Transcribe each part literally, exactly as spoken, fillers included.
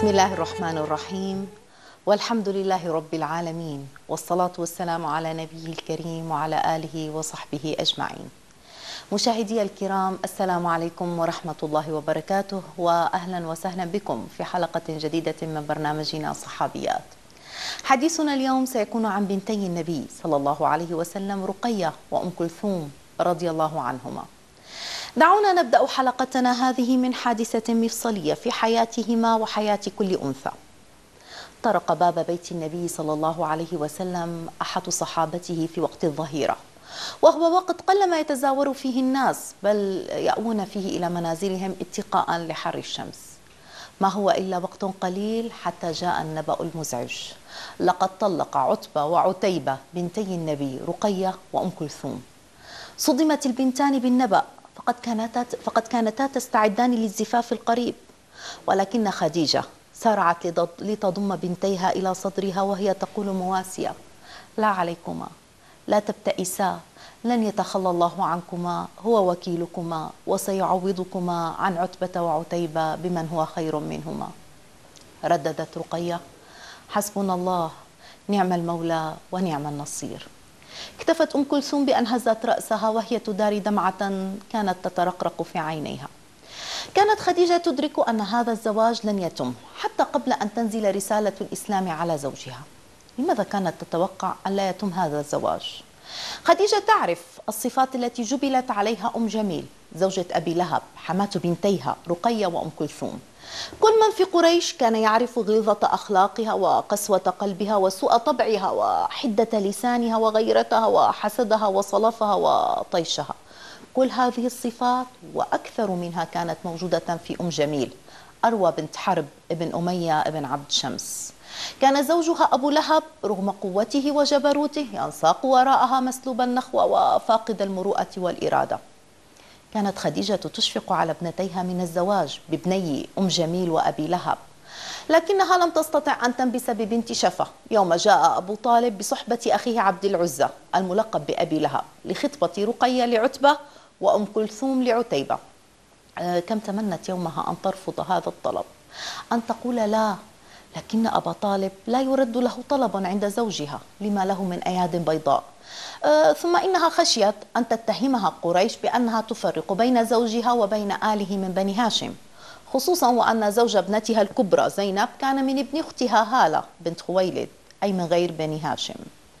بسم الله الرحمن الرحيم، والحمد لله رب العالمين، والصلاة والسلام على نبيه الكريم وعلى آله وصحبه أجمعين. مشاهدي الكرام، السلام عليكم ورحمة الله وبركاته، وأهلا وسهلا بكم في حلقة جديدة من برنامجنا صحابيات. حديثنا اليوم سيكون عن بنتي النبي صلى الله عليه وسلم، رقية وأم كلثوم رضي الله عنهما. دعونا نبدأ حلقتنا هذه من حادثة مفصلية في حياتهما وحياة كل أنثى. طرق باب بيت النبي صلى الله عليه وسلم أحد صحابته في وقت الظهيرة، وهو وقت قلما يتزاور فيه الناس، بل يأوون فيه إلى منازلهم اتقاء لحر الشمس. ما هو إلا وقت قليل حتى جاء النبأ المزعج: لقد طلق عتبة وعتيبة بنتي النبي رقية وأم كلثوم. صدمت البنتان بالنبأ، فقد كانتا فقد كانتا تستعدان للزفاف القريب، ولكن خديجة سارعت لتضم بنتيها إلى صدرها وهي تقول مواسية: لا عليكما، لا تبتئسا، لن يتخلى الله عنكما، هو وكيلكما، وسيعوضكما عن عتبة وعتيبة بمن هو خير منهما. رددت رقية: حسبنا الله نعم المولى ونعم النصير. اكتفت أم كلثوم بأن هزت رأسها وهي تداري دمعة كانت تترقرق في عينيها. كانت خديجة تدرك أن هذا الزواج لن يتم حتى قبل أن تنزل رسالة الإسلام على زوجها. لماذا كانت تتوقع أن لا يتم هذا الزواج؟ خديجة تعرف الصفات التي جبلت عليها أم جميل زوجة أبي لهب، حماة بنتيها رقية وأم كلثوم. كل من في قريش كان يعرف غلظة أخلاقها وقسوة قلبها وسوء طبعها وحدة لسانها وغيرتها وحسدها وصلفها وطيشها. كل هذه الصفات وأكثر منها كانت موجودة في أم جميل، أروى بنت حرب ابن أمية ابن عبد شمس. كان زوجها أبو لهب رغم قوته وجبروته ينساق وراءها مسلوب النخوة وفاقد المروءة والإرادة. كانت خديجة تشفق على ابنتيها من الزواج بابني أم جميل وأبي لهب، لكنها لم تستطع أن تنبس ببنت شفة يوم جاء أبو طالب بصحبة أخيه عبد العزة الملقب بأبي لهب لخطبة رقية لعتبة وأم كلثوم لعتيبة. أه كم تمنت يومها أن ترفض هذا الطلب، أن تقول لا، لكن أبا طالب لا يرد له طلبا عند زوجها لما له من أياد بيضاء. أه ثم إنها خشيت أن تتهمها قريش بأنها تفرق بين زوجها وبين آله من بني هاشم، خصوصا وأن زوج ابنتها الكبرى زينب كان من ابن أختها هالة بنت خويلد، أي من غير بني هاشم.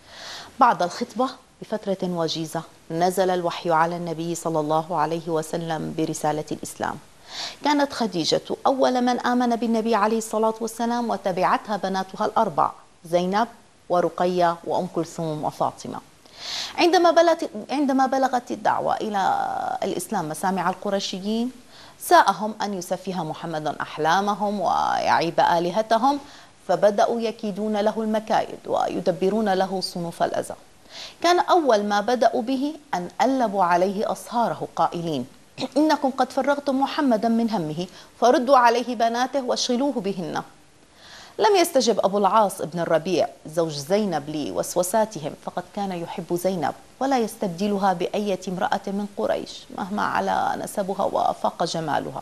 بعد الخطبة بفترة وجيزة نزل الوحي على النبي صلى الله عليه وسلم برسالة الإسلام. كانت خديجة أول من آمن بالنبي عليه الصلاة والسلام، وتبعتها بناتها الأربع: زينب ورقية وأم كلثوم وفاطمة. عندما بلغت عندما بلغت الدعوة إلى الإسلام مسامع القرشيين، ساءهم أن يسفه محمد أحلامهم ويعيب آلهتهم، فبدأوا يكيدون له المكائد ويدبرون له صنوف الأذى. كان أول ما بدأوا به أن ألبوا عليه أصهاره قائلين: إنكم قد فرغتم محمدا من همه، فردوا عليه بناته واشغلوه بهن. لم يستجب أبو العاص ابن الربيع زوج زينب لوسوساتهم، فقد كان يحب زينب ولا يستبدلها بأية امرأة من قريش مهما على نسبها وفاق جمالها.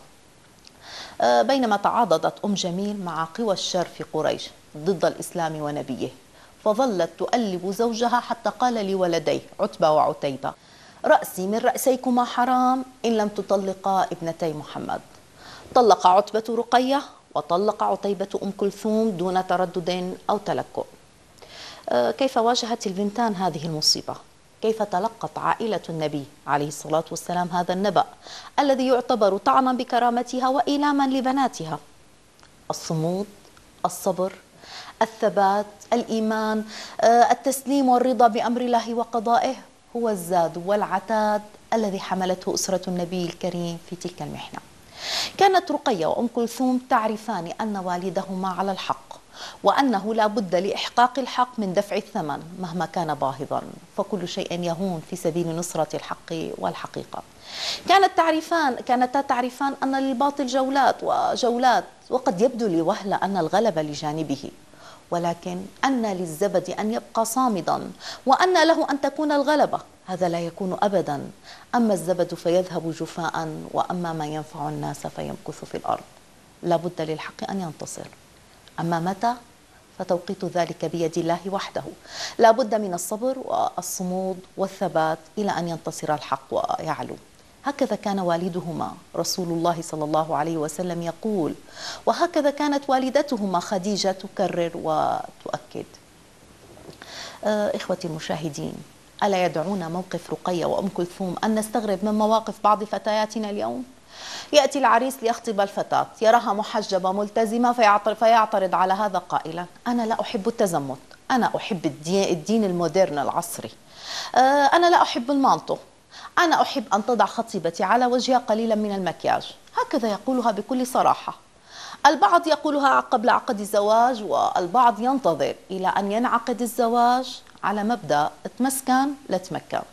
بينما تعاضدت أم جميل مع قوى الشر في قريش ضد الإسلام ونبيه، فظلت تؤلب زوجها حتى قال لولديه عتبة وعتيبة: رأسي من رأسيكما حرام إن لم تطلقا ابنتي محمد. طلق عتبة رقية وطلق عتيبة أم كلثوم دون تردد أو تلكؤ. كيف واجهت البنتان هذه المصيبة؟ كيف تلقت عائلة النبي عليه الصلاة والسلام هذا النبأ الذي يعتبر طعنا بكرامتها وإيلاما لبناتها؟ الصمود، الصبر، الثبات، الإيمان، التسليم والرضا بأمر الله وقضائه هو الزاد والعتاد الذي حملته أسرة النبي الكريم في تلك المحنة. كانت رقية وأم كلثوم تعرفان أن والدهما على الحق، وأنه لا بد لإحقاق الحق من دفع الثمن مهما كان باهظا، فكل شيء يهون في سبيل نصرة الحق والحقيقة. كانت تعرفان كانتا تعرفان أن للباطل جولات وجولات، وقد يبدو لوهلة أن الغلب لجانبه، ولكن أن للزبد أن يبقى صامدا، وأن له أن تكون الغلبة، هذا لا يكون أبدا. أما الزبد فيذهب جفاء، وأما ما ينفع الناس فيمكث في الأرض. لا بد للحق أن ينتصر. أما متى؟ فتوقيت ذلك بيد الله وحده. لا بد من الصبر والصمود والثبات إلى أن ينتصر الحق ويعلو. هكذا كان والدهما رسول الله صلى الله عليه وسلم يقول، وهكذا كانت والدتهما خديجة تكرر وتؤكد. آه إخوتي المشاهدين، ألا يدعونا موقف رقية وأم كلثوم أن نستغرب من مواقف بعض فتياتنا اليوم؟ يأتي العريس ليخطب الفتاة، يراها محجبة ملتزمة فيعترض على هذا قائلا: أنا لا أحب التزمت، أنا أحب الدين, الدين المودرن العصري، أنا لا أحب المانطو، أنا أحب أن تضع خطيبتي على وجهها قليلا من المكياج. هكذا يقولها بكل صراحة. البعض يقولها قبل عقد الزواج، والبعض ينتظر إلى أن ينعقد الزواج على مبدأ اتمسكن لا تمكن.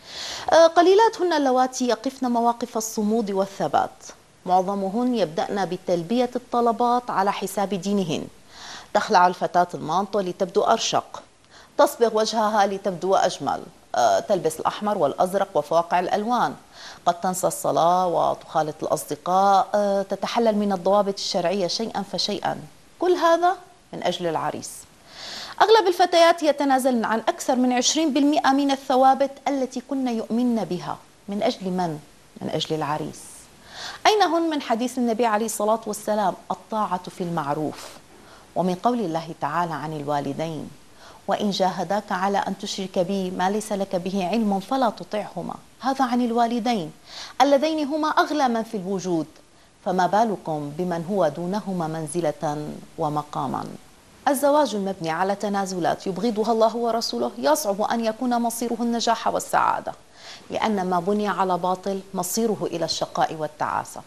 قليلات هن اللواتي يقفن مواقف الصمود والثبات، معظمهن يبدأن بتلبية الطلبات على حساب دينهن. تخلع الفتاة المانطو لتبدو أرشق، تصبغ وجهها لتبدو أجمل، تلبس الأحمر والأزرق وفواقع الألوان، قد تنسى الصلاة وتخالط الأصدقاء، تتحلل من الضوابط الشرعية شيئا فشيئا، كل هذا من أجل العريس. أغلب الفتيات يتنازلن عن أكثر من عشرين بالمئة من الثوابت التي كن يؤمن بها. من أجل من؟ من أجل العريس. أين هن من حديث النبي عليه الصلاة والسلام: الطاعة في المعروف، ومن قول الله تعالى عن الوالدين: وإن جاهداك على أن تشرك بي ما ليس لك به علم فلا تطعهما. هذا عن الوالدين اللذين هما أغلى من في الوجود، فما بالكم بمن هو دونهما منزلة ومقاما. الزواج المبني على تنازلات يبغضها الله ورسوله يصعب أن يكون مصيره النجاح والسعادة، لأن ما بني على باطل مصيره إلى الشقاء والتعاسة.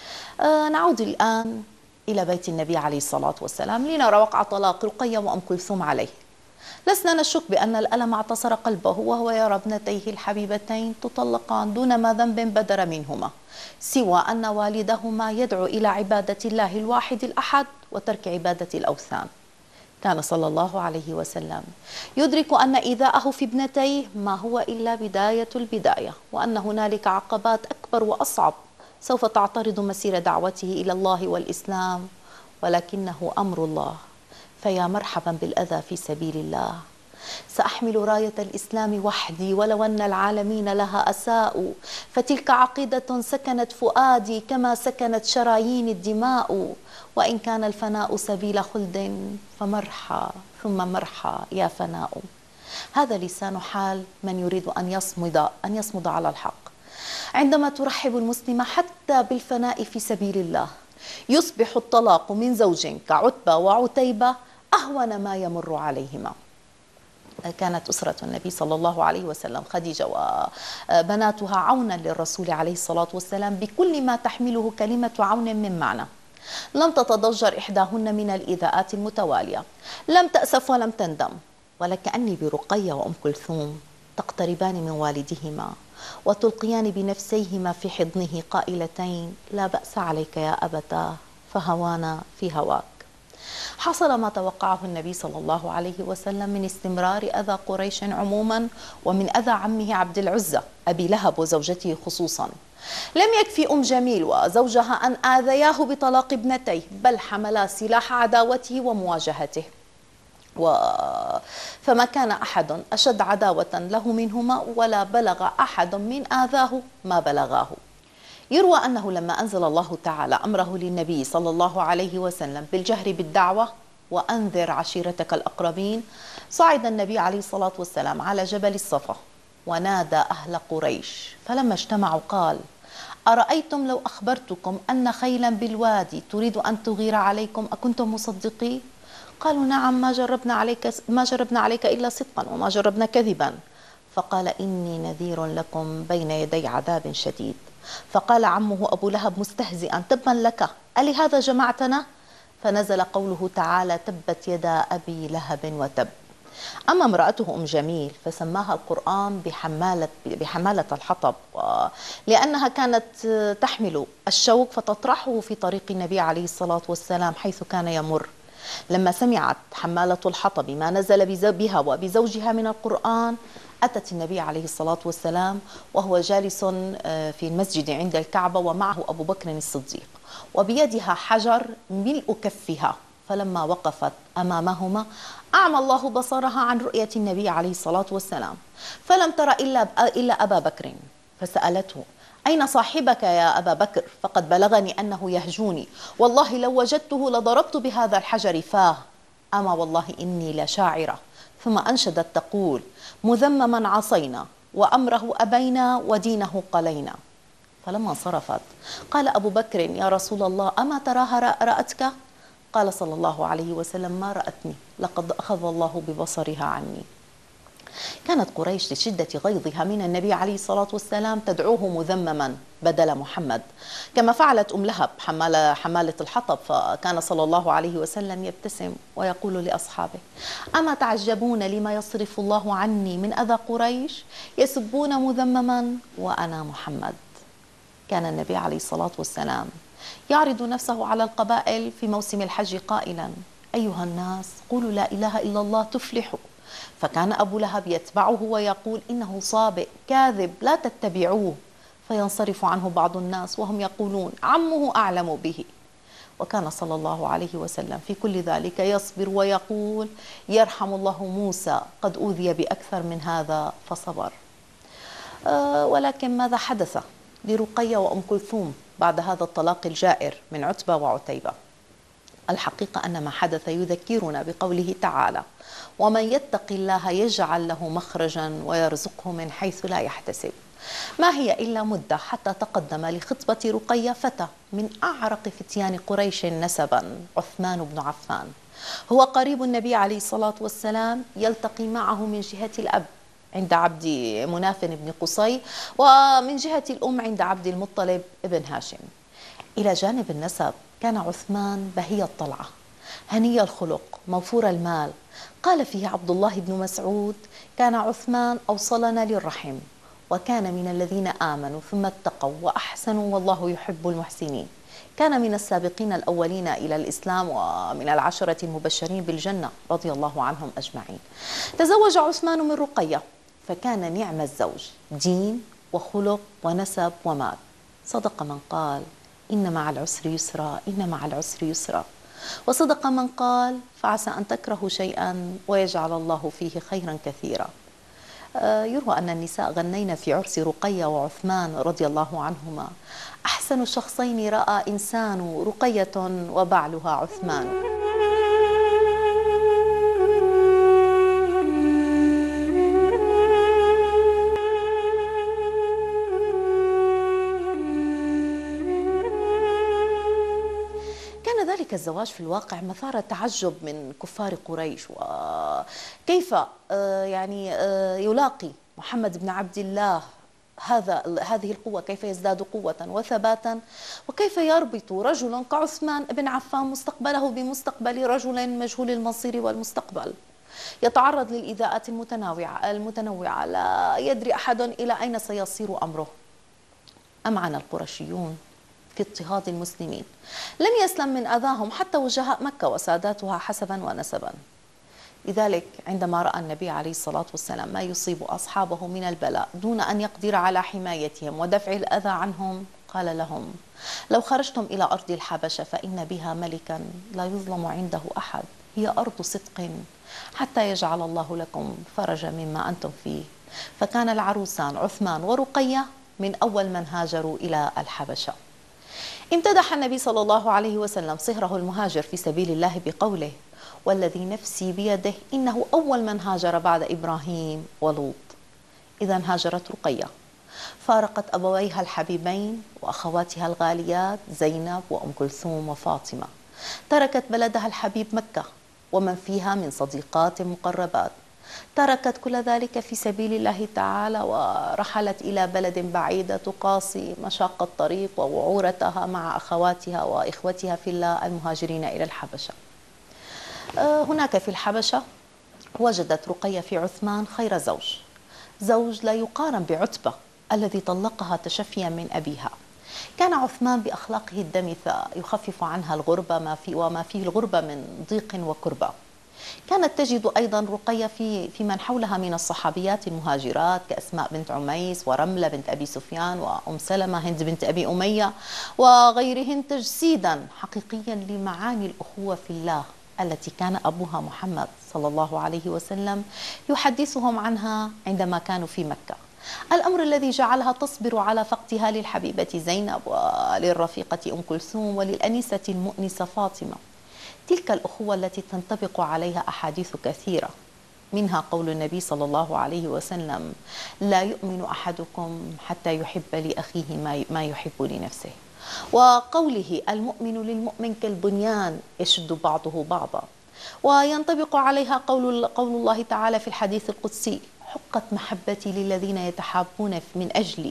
آه نعود الآن إلى بيت النبي عليه الصلاة والسلام لنرى وقع طلاق رقية وأم كلثوم عليه. لسنا نشك بأن الألم اعتصر قلبه وهو يرى ابنتيه الحبيبتين تطلقان دون ما ذنب بدر منهما، سوى أن والدهما يدعو إلى عبادة الله الواحد الأحد وترك عبادة الأوثان. كان صلى الله عليه وسلم يدرك أن إيذاءه في ابنتيه ما هو إلا بداية البداية، وأن هنالك عقبات أكبر وأصعب سوف تعترض مسير دعوته إلى الله والإسلام، ولكنه أمر الله، فيا مرحبا بالأذى في سبيل الله. سأحمل راية الإسلام وحدي ولو أن العالمين لها أساءوا، فتلك عقيدة سكنت فؤادي كما سكنت شرايين الدماء، وإن كان الفناء سبيل خلد فمرحى ثم مرحى يا فناء. هذا لسان حال من يريد أن يصمد أن يصمد على الحق. عندما ترحب المسلمة حتى بالفناء في سبيل الله، يصبح الطلاق من زوج كعتبة وعتيبة أهون ما يمر عليهما. كانت أسرة النبي صلى الله عليه وسلم خديجة وبناتها عونا للرسول عليه الصلاة والسلام بكل ما تحمله كلمة عون من معنى. لم تتضجر إحداهن من الإيذاءات المتوالية، لم تأسف ولم تندم، ولكأني برقية وأم كلثوم تقتربان من والدهما وتلقيان بنفسيهما في حضنه قائلتين: لا بأس عليك يا أبتاه، فهوانا في هواك. حصل ما توقعه النبي صلى الله عليه وسلم من استمرار أذى قريش عموما، ومن أذى عمه عبد العزة أبي لهب وزوجته خصوصا. لم يكفي أم جميل وزوجها أن آذياه بطلاق ابنتيه، بل حملا سلاح عداوته ومواجهته، و... فما كان أحد أشد عداوة له منهما، ولا بلغ أحد من آذاه ما بلغاه. يروى أنه لما أنزل الله تعالى أمره للنبي صلى الله عليه وسلم بالجهر بالدعوة وأنذر عشيرتك الأقربين، صعد النبي عليه الصلاة والسلام على جبل الصفا ونادى أهل قريش، فلما اجتمعوا قال: أرأيتم لو أخبرتكم أن خيلا بالوادي تريد أن تغير عليكم أكنتم مصدقين؟ قالوا: نعم، ما جربنا عليك ما جربنا عليك إلا صدقا وما جربنا كذبا. فقال: إني نذير لكم بين يدي عذاب شديد. فقال عمه أبو لهب مستهزئا: تبا لك، ألهذا جمعتنا؟ فنزل قوله تعالى: تبت يدا أبي لهب وتب. أما امرأته أم جميل فسماها القرآن بحمالة, بحمالة الحطب، لأنها كانت تحمل الشوك فتطرحه في طريق النبي عليه الصلاة والسلام حيث كان يمر. لما سمعت حمالة الحطب ما نزل بها وبزوجها من القرآن، أتت النبي عليه الصلاة والسلام وهو جالس في المسجد عند الكعبة ومعه أبو بكر الصديق، وبيدها حجر ملء كفها، فلما وقفت أمامهما أعمى الله بصرها عن رؤية النبي عليه الصلاة والسلام، فلم تر إلا إلا أبا بكر، فسألته: أين صاحبك يا أبا بكر؟ فقد بلغني أنه يهجوني، والله لو وجدته لضربت بهذا الحجر فاه، أما والله إني لشاعرة. ثم أنشدت تقول: مذمما عصينا وأمره أبينا ودينه قلينا. فلما انصرفت قال أبو بكر: يا رسول الله، أما تراها رأتك؟ قال صلى الله عليه وسلم: ما رأتني، لقد أخذ الله ببصرها عني. كانت قريش لشدة غيظها من النبي عليه الصلاة والسلام تدعوه مذمما بدل محمد، كما فعلت أم لهب حمالة, حمالة الحطب، فكان صلى الله عليه وسلم يبتسم ويقول لأصحابه: أما تعجبون لما يصرف الله عني من أذى قريش؟ يسبون مذمما وأنا محمد. كان النبي عليه الصلاة والسلام يعرض نفسه على القبائل في موسم الحج قائلا: أيها الناس، قولوا لا إله إلا الله تفلحوا. فكان أبو لهب يتبعه ويقول: إنه صابئ كاذب لا تتبعوه. فينصرف عنه بعض الناس وهم يقولون: عمه أعلم به. وكان صلى الله عليه وسلم في كل ذلك يصبر ويقول: يرحم الله موسى، قد أوذي بأكثر من هذا فصبر. أه ولكن ماذا حدث لرقية وأم كلثوم بعد هذا الطلاق الجائر من عتبة وعتيبة؟ الحقيقة أن ما حدث يذكرنا بقوله تعالى: ومن يتق الله يجعل له مخرجا ويرزقه من حيث لا يحتسب. ما هي إلا مدة حتى تقدم لخطبة رقية فتى من أعرق فتيان قريش نسبا، عثمان بن عفان. هو قريب النبي عليه الصلاة والسلام، يلتقي معه من جهة الأب عند عبد مناف بن قصي، ومن جهة الأم عند عبد المطلب بن هاشم. إلى جانب النسب كان عثمان بهي الطلعة، هني الخلق، موفور المال. قال فيه عبد الله بن مسعود: كان عثمان أوصلنا للرحم، وكان من الذين آمنوا ثم اتقوا وأحسنوا والله يحب المحسنين. كان من السابقين الأولين إلى الإسلام ومن العشرة المبشرين بالجنة رضي الله عنهم أجمعين. تزوج عثمان من رقية، فكان نعم الزوج، دين وخلق ونسب ومال. صدق من قال: إن مع العسر يسرا، إن مع العسر يسرا. وصدق من قال: فعسى أن تكرهوا شيئا ويجعل الله فيه خيرا كثيرا. يروى أن النساء غنين في عرس رقية وعثمان رضي الله عنهما: أحسن شخصين رأى إنسان رقية وبعلها عثمان. ذلك الزواج في الواقع مثار تعجب من كفار قريش، وكيف يعني يلاقي محمد بن عبد الله هذا هذه القوة، كيف يزداد قوة وثباتا، وكيف يربط رجل كعثمان بن عفان مستقبله بمستقبل رجل مجهول المصير والمستقبل، يتعرض للإيذاءات المتنوعة المتنوعة لا يدري أحد إلى أين سيصير أمره. أمعن القرشيون في اضطهاد المسلمين، لم يسلم من أذاهم حتى وجهاء مكة وساداتها حسبا ونسبا. لذلك عندما رأى النبي عليه الصلاة والسلام ما يصيب أصحابه من البلاء دون أن يقدر على حمايتهم ودفع الأذى عنهم، قال لهم: لو خرجتم إلى أرض الحبشة فإن بها ملكا لا يظلم عنده أحد، هي أرض صدق حتى يجعل الله لكم فرجا مما أنتم فيه. فكان العروسان عثمان ورقية من أول من هاجروا إلى الحبشة. امتدح النبي صلى الله عليه وسلم صهره المهاجر في سبيل الله بقوله: والذي نفسي بيده إنه أول من هاجر بعد إبراهيم ولوط. إذا هاجرت رقية، فارقت أبويها الحبيبين وأخواتها الغاليات زينب وأم كلثوم وفاطمة، تركت بلدها الحبيب مكة ومن فيها من صديقات مقربات، تركت كل ذلك في سبيل الله تعالى ورحلت إلى بلد بعيدة تقاسي مشاق الطريق ووعورتها مع أخواتها وإخوتها في الله المهاجرين إلى الحبشة. هناك في الحبشة وجدت رقية في عثمان خير زوج، زوج لا يقارن بعتبة الذي طلقها تشفيا من أبيها. كان عثمان بأخلاقه الدمثة يخفف عنها الغربة ما في وما فيه الغربة من ضيق وكربة. كانت تجد أيضا رقية في في من حولها من الصحابيات المهاجرات كأسماء بنت عميس ورملة بنت أبي سفيان وأم سلمة هند بنت أبي أمية وغيرهن تجسيدا حقيقيا لمعاني الأخوة في الله التي كان أبوها محمد صلى الله عليه وسلم يحدثهم عنها عندما كانوا في مكة، الأمر الذي جعلها تصبر على فقدها للحبيبة زينب وللرفيقة أم كلثوم وللأنيسة المؤنسة فاطمة. تلك الأخوة التي تنطبق عليها أحاديث كثيرة، منها قول النبي صلى الله عليه وسلم: لا يؤمن أحدكم حتى يحب لأخيه ما يحب لنفسه، وقوله: المؤمن للمؤمن كالبنيان يشد بعضه بعضا. وينطبق عليها قول قول الله تعالى في الحديث القدسي: حقت محبتي للذين يتحابون من أجلي،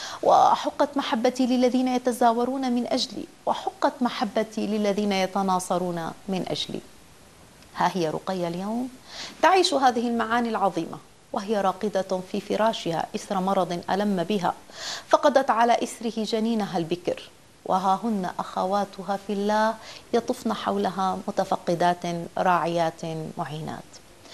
وحقت محبتي للذين يتزاورون من أجلي، وحقت محبتي للذين يتناصرون من أجلي. ها هي رقية اليوم تعيش هذه المعاني العظيمة وهي راقدة في فراشها إثر مرض ألم بها، فقدت على إثره جنينها البكر، وها هن أخواتها في الله يطفن حولها متفقدات راعيات معينات.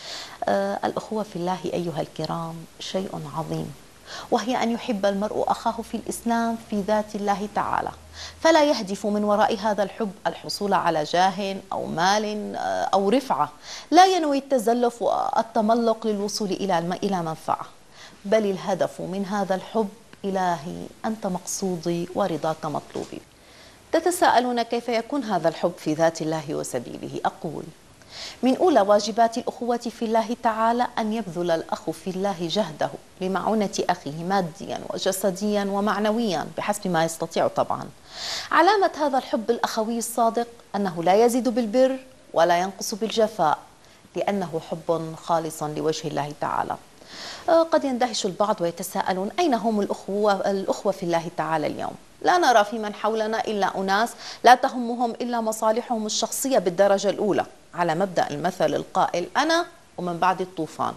آه الأخوة في الله أيها الكرام شيء عظيم، وهي أن يحب المرء أخاه في الإسلام في ذات الله تعالى، فلا يهدف من وراء هذا الحب الحصول على جاه أو مال أو رفعة، لا ينوي التزلف والتملق للوصول إلى منفعة، بل الهدف من هذا الحب: إلهي أنت مقصودي ورضاك مطلوبي. تتساءلون كيف يكون هذا الحب في ذات الله وسبيله؟ أقول: من أولى واجبات الأخوة في الله تعالى أن يبذل الأخ في الله جهده لمعونة أخيه ماديا وجسديا ومعنويا بحسب ما يستطيع طبعا. علامة هذا الحب الأخوي الصادق أنه لا يزيد بالبر ولا ينقص بالجفاء، لأنه حب خالص لوجه الله تعالى. قد يندهش البعض ويتساءلون: أين هم الأخوة, الأخوة في الله تعالى اليوم؟ لا نرى في من حولنا إلا أناس لا تهمهم إلا مصالحهم الشخصية بالدرجة الأولى، على مبدأ المثل القائل: أنا ومن بعد الطوفان.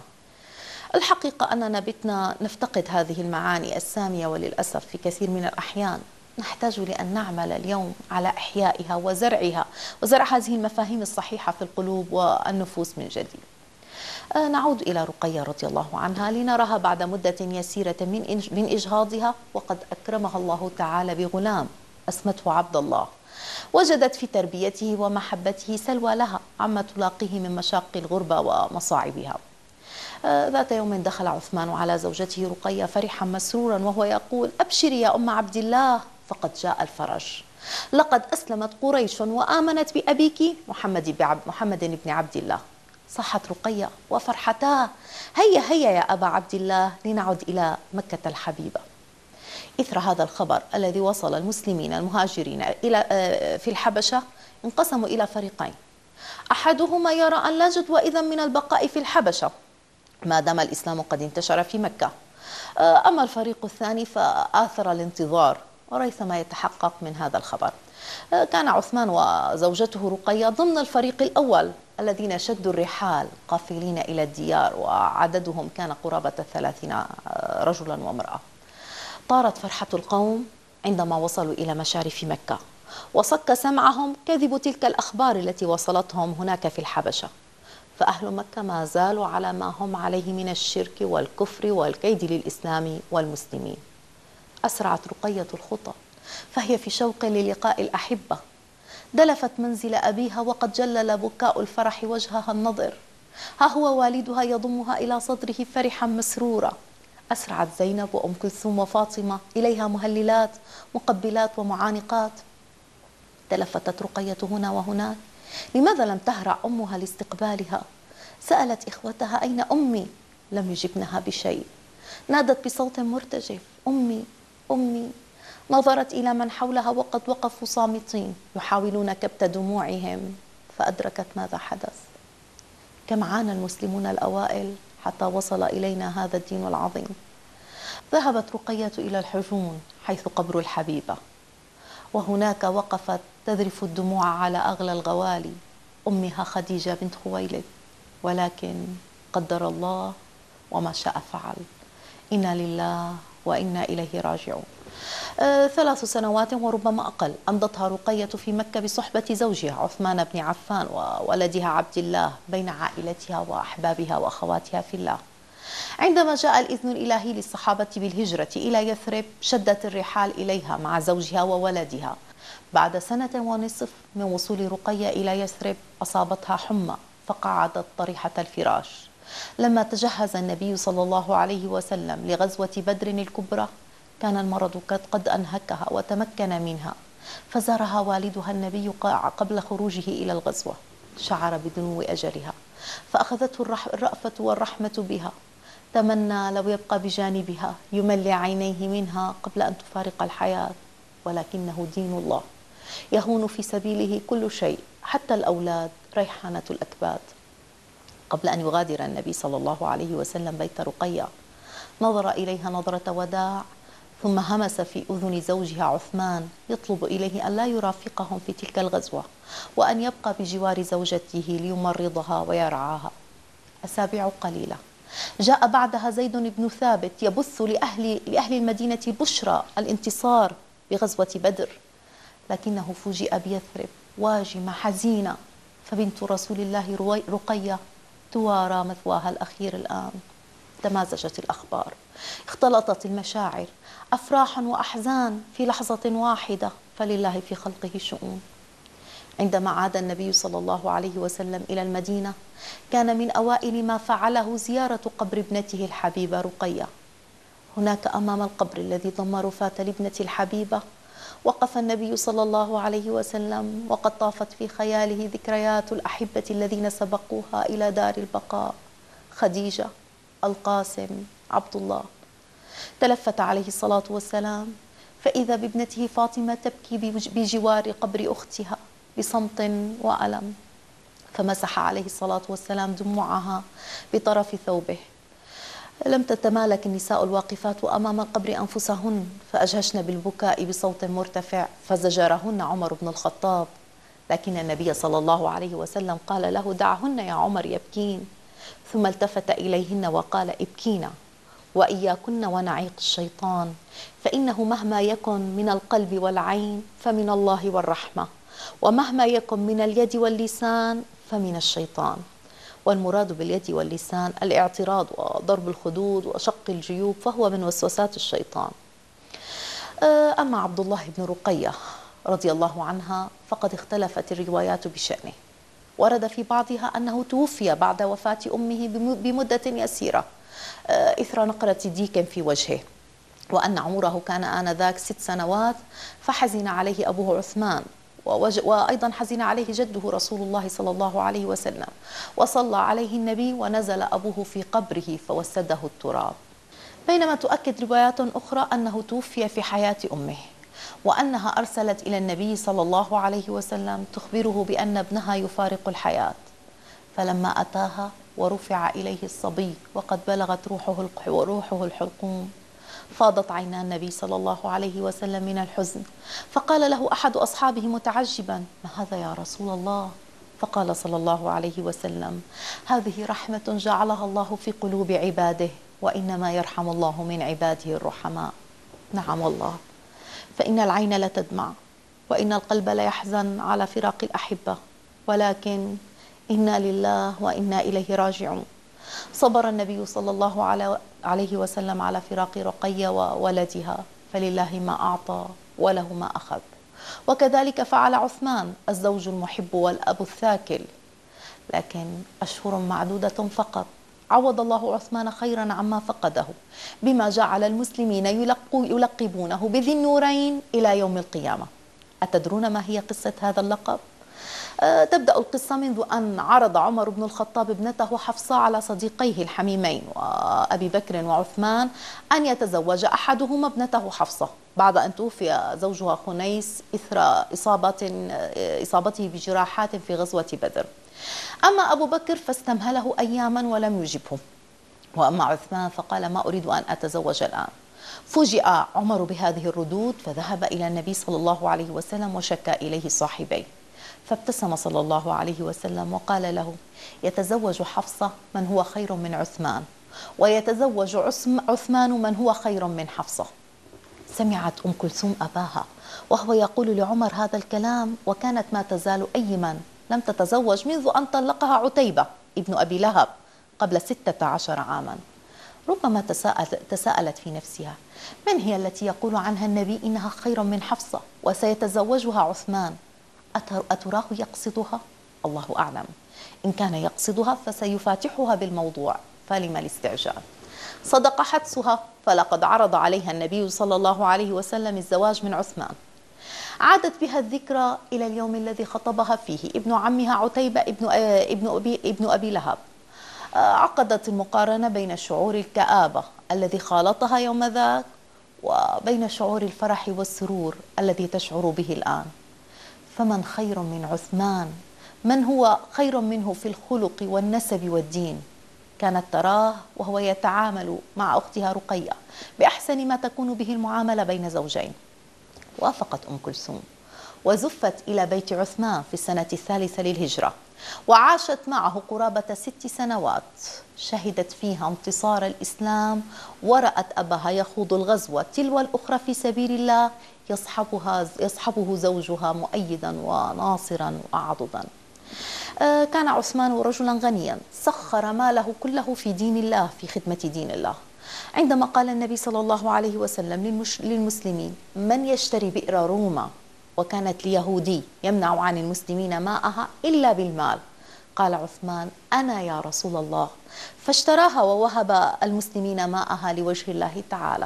الحقيقة أننا بتنا نفتقد هذه المعاني السامية، وللأسف في كثير من الأحيان نحتاج لأن نعمل اليوم على إحيائها وزرعها وزرع هذه المفاهيم الصحيحة في القلوب والنفوس من جديد. نعود إلى رقية رضي الله عنها لنراها بعد مدة يسيرة من من إجهاضها، وقد أكرمها الله تعالى بغلام اسمته عبد الله، وجدت في تربيته ومحبته سلوى لها عما تلاقيه من مشاق الغربة ومصاعبها. ذات يوم دخل عثمان على زوجته رقية فرحا مسرورا وهو يقول: أبشري يا أم عبد الله، فقد جاء الفرج، لقد أسلمت قريش وآمنت بأبيك محمد محمد بن عبد الله. صحت رقية وفرحتا: هيا هيا يا أبا عبد الله لنعد إلى مكة الحبيبة. إثر هذا الخبر الذي وصل المسلمين المهاجرين إلى في الحبشة انقسموا إلى فريقين: أحدهما يرى أن لا جدوى إذن من البقاء في الحبشة ما دام الإسلام قد انتشر في مكة، أما الفريق الثاني فآثر الانتظار وريثما يتحقق من هذا الخبر. كان عثمان وزوجته رقية ضمن الفريق الأول الذين شدوا الرحال قافلين إلى الديار، وعددهم كان قرابة ثلاثين رجلا وامرأة. طارت فرحة القوم عندما وصلوا إلى مشارف مكة، وصك سمعهم كذب تلك الأخبار التي وصلتهم هناك في الحبشة، فأهل مكة ما زالوا على ما هم عليه من الشرك والكفر والكيد للإسلام والمسلمين. أسرعت رقية الخطى فهي في شوق للقاء الأحبة، دلفت منزل أبيها وقد جلل بكاء الفرح وجهها النضر، ها هو والدها يضمها إلى صدره فرحا مسرورا. أسرعت زينب وأم كلثوم وفاطمة إليها مهللات مقبلات ومعانقات. تلفتت رقية هنا وهناك، لماذا لم تهرع أمها لاستقبالها؟ سألت إخوتها: أين أمي؟ لم يجبنها بشيء. نادت بصوت مرتجف: أمي أمي. نظرت إلى من حولها وقد وقفوا صامتين يحاولون كبت دموعهم، فأدركت ماذا حدث. كم عانى المسلمون الأوائل حتى وصل إلينا هذا الدين العظيم. ذهبت رقية إلى الحجون حيث قبر الحبيبة، وهناك وقفت تذرف الدموع على أغلى الغوالي أمها خديجة بنت خويلد، ولكن قدر الله وما شاء فعل. إنا لله وإنا إليه راجعون. آه ثلاث سنوات وربما أقل أمضتها رقية في مكة بصحبة زوجها عثمان بن عفان وولدها عبد الله بين عائلتها وأحبابها وأخواتها في الله. عندما جاء الإذن الإلهي للصحابة بالهجرة إلى يثرب شدت الرحال إليها مع زوجها وولدها. بعد سنة ونصف من وصول رقية إلى يثرب أصابتها حمى فقعدت طريحة الفراش. لما تجهز النبي صلى الله عليه وسلم لغزوة بدر الكبرى كان المرض قد أنهكها وتمكن منها، فزارها والدها النبي قبل خروجه إلى الغزوة، شعر بدنو أجلها فأخذته الرأفة والرحمة بها، تمنى لو يبقى بجانبها يملي عينيه منها قبل أن تفارق الحياة، ولكنه دين الله يهون في سبيله كل شيء حتى الأولاد ريحانة الأكباد. قبل أن يغادر النبي صلى الله عليه وسلم بيت رقية نظر إليها نظرة وداع، ثم همس في أذن زوجها عثمان يطلب إليه أن لا يرافقهم في تلك الغزوة وأن يبقى بجوار زوجته ليمرضها ويرعاها. أسابيع قليلة جاء بعدها زيد بن ثابت يبث لأهل, لأهل المدينة بشرى الانتصار بغزوة بدر، لكنه فوجئ بيثرب واجمة حزينة، فبنت رسول الله رقية توارى مثواها الأخير الآن. تمازجت الأخبار، اختلطت المشاعر، أفراح وأحزان في لحظة واحدة، فلله في خلقه شؤون. عندما عاد النبي صلى الله عليه وسلم إلى المدينة كان من أوائل ما فعله زيارة قبر ابنته الحبيبة رقية. هناك أمام القبر الذي ضم رفاة لابنة الحبيبة وقف النبي صلى الله عليه وسلم، وقد طافت في خياله ذكريات الأحبة الذين سبقوها إلى دار البقاء، خديجة، القاسم، عبد الله. تلفت عليه الصلاة والسلام فإذا بابنته فاطمة تبكي بجوار قبر أختها بصمت وألم، فمسح عليه الصلاة والسلام دموعها بطرف ثوبه. لم تتمالك النساء الواقفات أمام القبر أنفسهن فأجهشن بالبكاء بصوت مرتفع، فزجرهن عمر بن الخطاب، لكن النبي صلى الله عليه وسلم قال له: دعهن يا عمر يبكين، ثم التفت إليهن وقال: ابكينا وإياكن ونعيق الشيطان، فإنه مهما يكن من القلب والعين فمن الله والرحمة، ومهما يكن من اليد واللسان فمن الشيطان. والمراد باليد واللسان الاعتراض وضرب الخدود وشق الجيوب، فهو من وسوسات الشيطان. أما عبد الله بن رقية رضي الله عنها فقد اختلفت الروايات بشأنه، ورد في بعضها أنه توفي بعد وفاة أمه بمدة يسيرة إثر نقرة ديك في وجهه، وأن عمره كان آنذاك ست سنوات، فحزن عليه أبوه عثمان، وأيضا حزن عليه جده رسول الله صلى الله عليه وسلم، وصلى عليه النبي ونزل أبوه في قبره فوسده التراب. بينما تؤكد روايات أخرى أنه توفي في حياة أمه، وأنها أرسلت إلى النبي صلى الله عليه وسلم تخبره بأن ابنها يفارق الحياة، فلما أتاها ورفع إليه الصبي وقد بلغت روحه روحه الحلقوم فاضت عينا النبي صلى الله عليه وسلم من الحزن، فقال له أحد أصحابه متعجبا: ما هذا يا رسول الله؟ فقال صلى الله عليه وسلم: هذه رحمة جعلها الله في قلوب عباده، وإنما يرحم الله من عباده الرحماء. نعم والله، فإن العين لتدمع وإن القلب ليحزن على فراق الأحبة، ولكن إنا لله وإنا إليه راجعون. صبر النبي صلى الله عليه وسلم على فراق رقية وولدها، فلله ما أعطى وله ما أخذ، وكذلك فعل عثمان الزوج المحب والأب الثاكل. لكن أشهر معدودة فقط عوض الله عثمان خيرا عما فقده، بما جعل المسلمين يلقبونه بذي النورين إلى يوم القيامة. أتدرون ما هي قصة هذا اللقب؟ أه تبدأ القصة منذ أن عرض عمر بن الخطاب ابنته حفصة على صديقيه الحميمين وأبي بكر وعثمان أن يتزوج أحدهما ابنته حفصة بعد أن توفي زوجها خنيس إثر إصابة إصابته بجراحات في غزوة بدر. أما أبو بكر فاستمهله أياما ولم يجبه، وأما عثمان فقال: ما أريد أن أتزوج الآن. فوجئ عمر بهذه الردود فذهب إلى النبي صلى الله عليه وسلم وشكى إليه صاحبيه، فابتسم صلى الله عليه وسلم وقال له: يتزوج حفصة من هو خير من عثمان، ويتزوج عثمان من هو خير من حفصة. سمعت أم كلثوم أباها وهو يقول لعمر هذا الكلام، وكانت ما تزال أيما لم تتزوج منذ أن طلقها عتيبة ابن أبي لهب قبل ستة عشر عاما. ربما تساءل تساءلت في نفسها: من هي التي يقول عنها النبي إنها خير من حفصة وسيتزوجها عثمان؟ أتراه يقصدها؟ الله أعلم. إن كان يقصدها فسيفاتحها بالموضوع، فلما الاستعجال؟ صدق حدسها، فلقد عرض عليها النبي صلى الله عليه وسلم الزواج من عثمان. عادت بها الذكرى إلى اليوم الذي خطبها فيه ابن عمها عتيبة ابن ابن أبي ابن أبي لهب. عقدت المقارنة بين شعور الكآبة الذي خالطها يوم ذاك وبين شعور الفرح والسرور الذي تشعر به الآن. فمن خير من عثمان؟ من هو خير منه في الخلق والنسب والدين؟ كانت تراه وهو يتعامل مع أختها رقية بأحسن ما تكون به المعاملة بين زوجين. وافقت أم كلثوم وزفت إلى بيت عثمان في السنة الثالثة للهجرة، وعاشت معه قرابة ست سنوات شهدت فيها انتصار الإسلام، ورأت أباها يخوض الغزوة تلو الأخرى في سبيل الله، يصحبها يصحبه زوجها مؤيدا وناصرا وعضدا. كان عثمان رجلا غنيا سخر ماله كله في دين الله، في خدمة دين الله. عندما قال النبي صلى الله عليه وسلم للمسلمين: من يشتري بئر روما، وكانت ليهودي يمنع عن المسلمين ماءها إلا بالمال، قال عثمان: أنا يا رسول الله، فاشتراها ووهب المسلمين ماءها لوجه الله تعالى.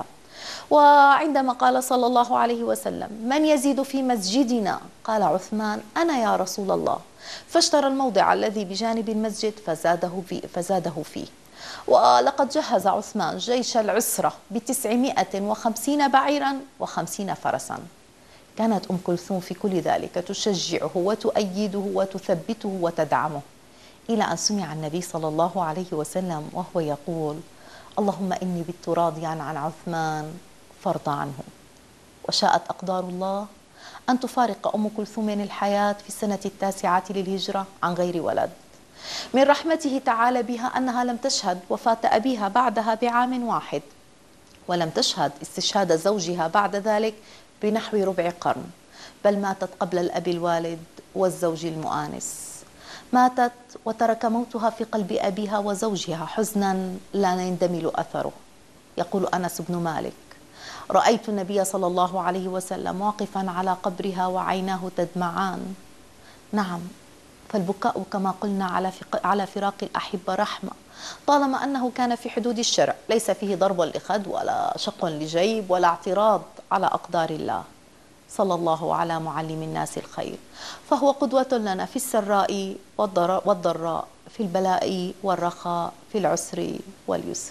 وعندما قال صلى الله عليه وسلم: من يزيد في مسجدنا، قال عثمان: أنا يا رسول الله، فاشترى الموضع الذي بجانب المسجد فزاده فيه, فزاده فيه. ولقد جهز عثمان جيش العسرة بتسعمائة وخمسين بعيرا وخمسين فرسا. كانت أم كلثوم في كل ذلك تشجعه وتؤيده وتثبته وتدعمه، إلى أن سمع النبي صلى الله عليه وسلم وهو يقول: اللهم إني بت راضيا عن عثمان فارض عنه. وشاءت أقدار الله أن تفارق أم كلثوم الحياة في السنة التاسعة للهجرة عن غير ولد. من رحمته تعالى بها أنها لم تشهد وفاة أبيها بعدها بعام واحد، ولم تشهد استشهاد زوجها بعد ذلك بنحو ربع قرن، بل ماتت قبل الأب الوالد والزوج المؤانس. ماتت وترك موتها في قلب أبيها وزوجها حزنا لا يندمل أثره. يقول أنس بن مالك: رأيت النبي صلى الله عليه وسلم واقفا على قبرها وعيناه تدمعان. نعم، فالبكاء كما قلنا على على فراق الأحبة رحمة، طالما أنه كان في حدود الشرع، ليس فيه ضرب لخد ولا شق لجيب ولا اعتراض على أقدار الله. صلى الله على معلم الناس الخير، فهو قدوة لنا في السراء والضراء، في البلاء والرخاء، في العسر واليسر.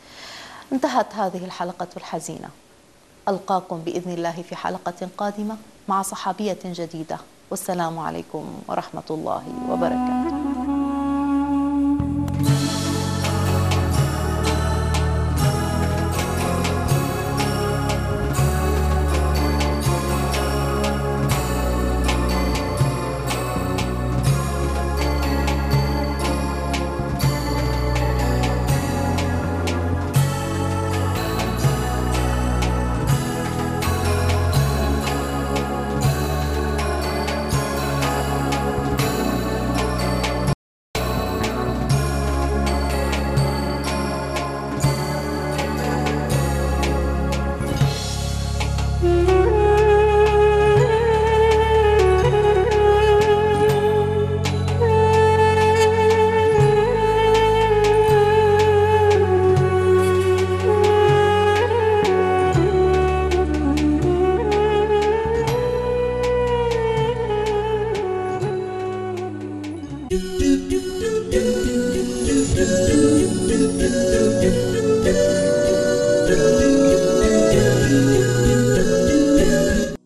انتهت هذه الحلقة الحزينة. ألقاكم بإذن الله في حلقة قادمة مع صحابية جديدة، والسلام عليكم ورحمة الله وبركاته.